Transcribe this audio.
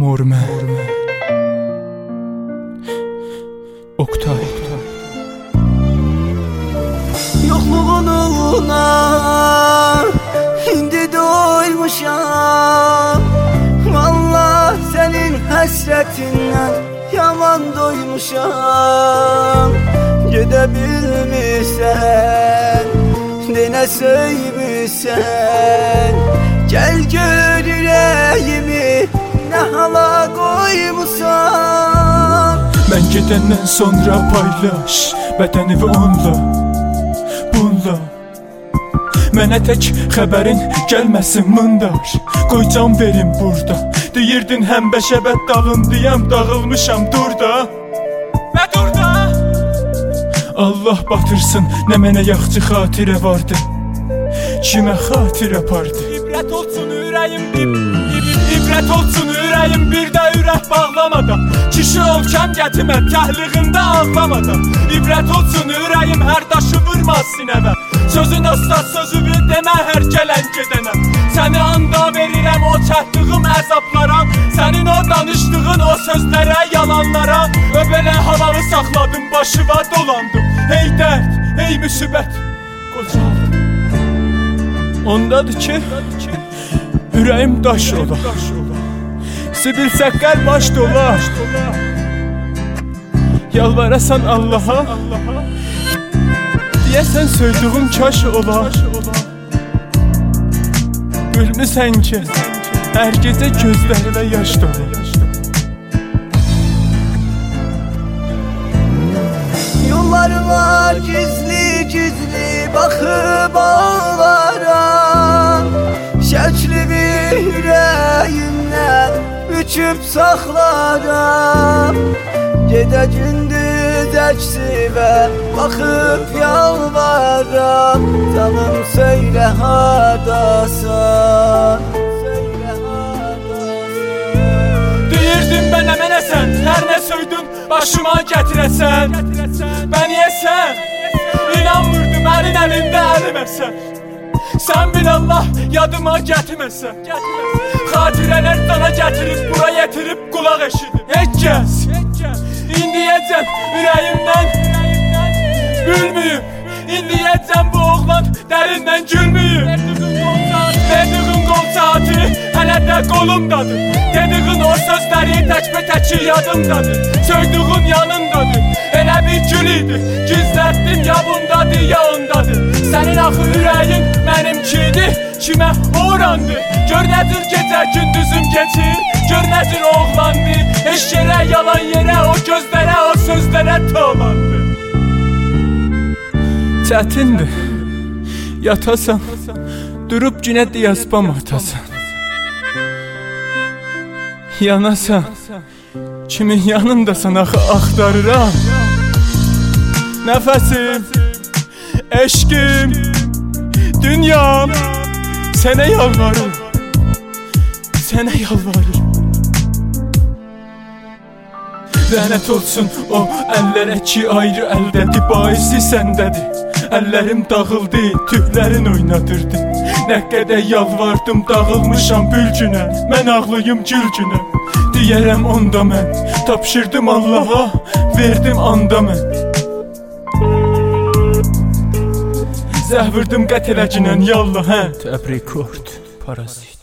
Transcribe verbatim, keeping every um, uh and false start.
mor mən Oktay Yoxluğun uğruna indi doymuşam. Vallah sənin həsrətindən yaman doymuşam. Gedə bilmirsən, denə söymüsən. Gəl gör ürəyimi nə hala qoymusan. Mən gedəndən sonra paylaş bədəni və onunla, bununla. Mənə tək xəbərin gəlməsin mındar. Qoy can verim burada. Deyirdin həm bəşəbət dalındıyam, dağılmışam, dur da. Və dur da. Allah batırsın, nə mənə yaxçı xatirə vardı, kimə xatir apardı. İbrət olsun ürəyim, İbrət olsun ürəyim bir də ürək bağlamada. Kişi olkən gətimə təhliğində ağlamada. İbrət olsun ürəyim hər daşı vurmaz sinəvə. Sözün asla sözü bir demə hər gələn gedənə. Səni anda verirəm o çətdığım əzablara. Sənin o danışdığın o sözlərə, yalanlara. Və belə havalı saxladım, başıva dolandım. Hey dərd, hey müsibət, qocaldım. Ondadır ki, ürəyim daş olar, sibil səqqəl baş dolar. Yalvarasan Allaha, deyəsən söydüğüm kaş olar. Gülmüsən ki, hər gecə gözlərinə yaş dolar. Yollarıma gizli gizli baxıb ağlaram. Şəkli bir ürəyimdən üçüb saxlaram. Gedə gündüz əksivə baxıb yalvaram. Canım söylə hardasan, deyirdin mənə mənəsən, hər nə söydün başıma gətirəsən. Bən yəsən, inanmırdım əlin əlində əliməsən. Sən bil Allah yadıma gətirməsən. Xatirələr dana gətirib, bura yetirib qulaq eşidib. Heç kəs indiyəcəm ürəyimdən gülmüyüb. İndiyəcəm bu oğlan dərindən gülmüyüb. Verdiğin qol saati hələ də qolumdadır. Dediğin o sözləri təkbə-təki yadımdadır. Söydüğün yanındadır, elə bir gül idi. Gizlətdim ya bundadır ya ondadır. Sənin axı ürəyin mənimkidir, kimə orandı. Gör nədir gecə gündüzüm keçir, gör nədir oğlandı. Heç yerə yalan yerə o gözlərə o sözlərə tağlandı. Çətindir, yatasan, durub günə diyaspam atasan. Yanasan, kimin yanındasan axı axtarıram. Nəfəsim, eşkim, dünyam, sənə yalvarır, sənə yalvarır. Lənət olsun o əllərə ki ayrı əldədir, baisi səndədir. Əllərim dağıldı, tühlərin oynadırdı. Nə qədər yalvardım, dağılmışam bülgünə. Mən ağlayım gülgünə. Deyərəm onda mən, tapşırdım Allaha, verdim anda mən. Zəhvirdim qətləcinən yallah hə. Təbrik ord, parazit.